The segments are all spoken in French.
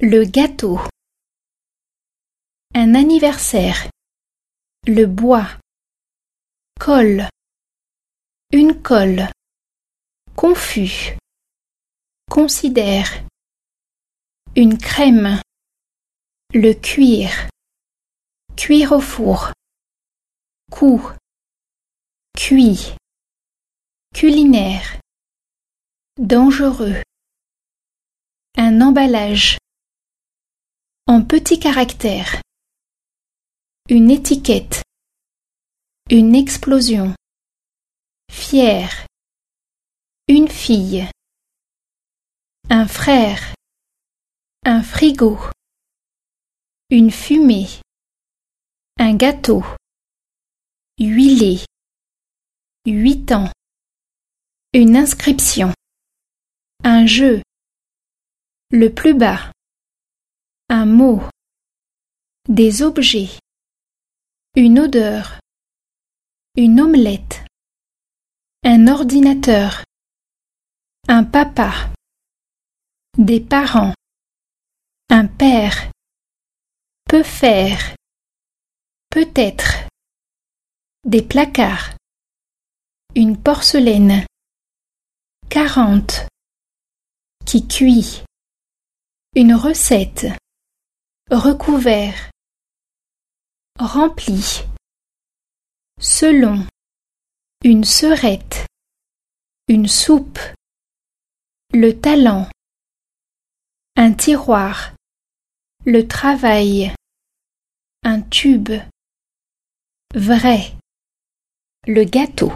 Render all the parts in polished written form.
Le gâteau. Un anniversaire. Le bois. Colle. Une colle. Confus. Considère. Une crème. Le cuir. Cuire au four. Coup. Cuit. Culinaire. Dangereux. Un emballage. En petits caractères. Une étiquette. Une explosion. Fier. Une fille. Un frère. Un frigo. Une fumée. Un gâteau. Huilé. 8 ans. Une inscription. Un jeu. Le plus bas. Un mot. Des objets. Une odeur. Une omelette. Un ordinateur. Un papa. Des parents. Un père. Peut faire. Peut-être. Des placards. Une porcelaine. 40. Qui cuit. Une recette. Recouvert. Rempli. Selon. Une serette. Une soupe. Le talent. Un tiroir. Le travail. Un tube. Vrai. Le gâteau.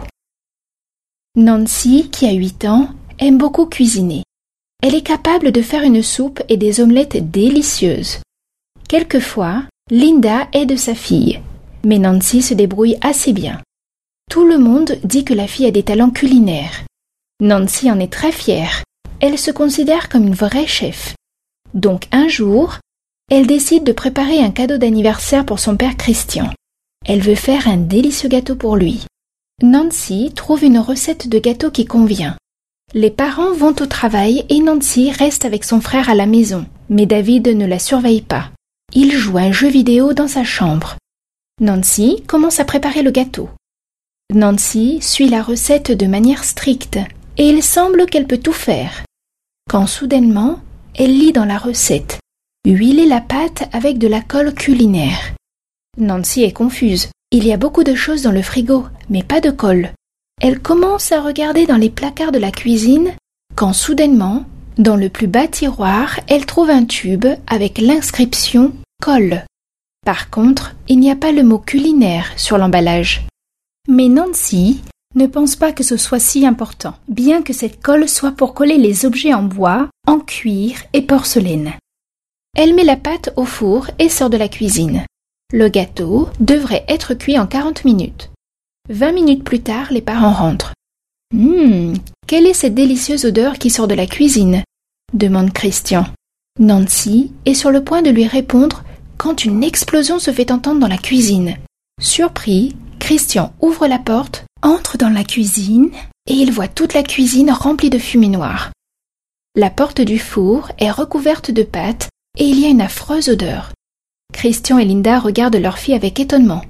Nancy, qui a 8 ans, aime beaucoup cuisiner. Elle est capable de faire une soupe et des omelettes délicieuses. Quelquefois, Linda aide sa fille, mais Nancy se débrouille assez bien. Tout le monde dit que la fille a des talents culinaires. Nancy en est très fière. Elle se considère comme une vraie chef. Donc un jour, elle décide de préparer un cadeau d'anniversaire pour son père Christian. Elle veut faire un délicieux gâteau pour lui. Nancy trouve une recette de gâteau qui convient. Les parents vont au travail et Nancy reste avec son frère à la maison, mais David ne la surveille pas. Il joue à un jeu vidéo dans sa chambre. Nancy commence à préparer le gâteau. Nancy suit la recette de manière stricte et il semble qu'elle peut tout faire. Quand soudainement, elle lit dans la recette « Huiler la pâte avec de la colle culinaire ». Nancy est confuse. Il y a beaucoup de choses dans le frigo, mais pas de colle. Elle commence à regarder dans les placards de la cuisine quand soudainement, dans le plus bas tiroir, elle trouve un tube avec l'inscription « Colle ». Par contre, il n'y a pas le mot « culinaire » sur l'emballage. Mais Nancy ne pense pas que ce soit si important, bien que cette colle soit pour coller les objets en bois, en cuir et porcelaine. Elle met la pâte au four et sort de la cuisine. Le gâteau devrait être cuit en 40 minutes. 20 minutes plus tard, les parents rentrent. « Quelle est cette délicieuse odeur qui sort de la cuisine ?» demande Christian. Nancy est sur le point de lui répondre quand une explosion se fait entendre dans la cuisine. Surpris, Christian ouvre la porte, entre dans la cuisine et il voit toute la cuisine remplie de fumée noire. La porte du four est recouverte de pâte et il y a une affreuse odeur. Christian et Linda regardent leur fille avec étonnement.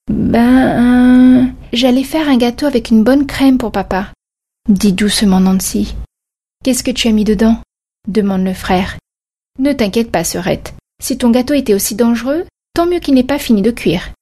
« J'allais faire un gâteau avec une bonne crème pour papa, » dit doucement Nancy. « Qu'est-ce que tu as mis dedans ?» demande le frère. « Ne t'inquiète pas, sœurette. Si ton gâteau était aussi dangereux, tant mieux qu'il n'ait pas fini de cuire.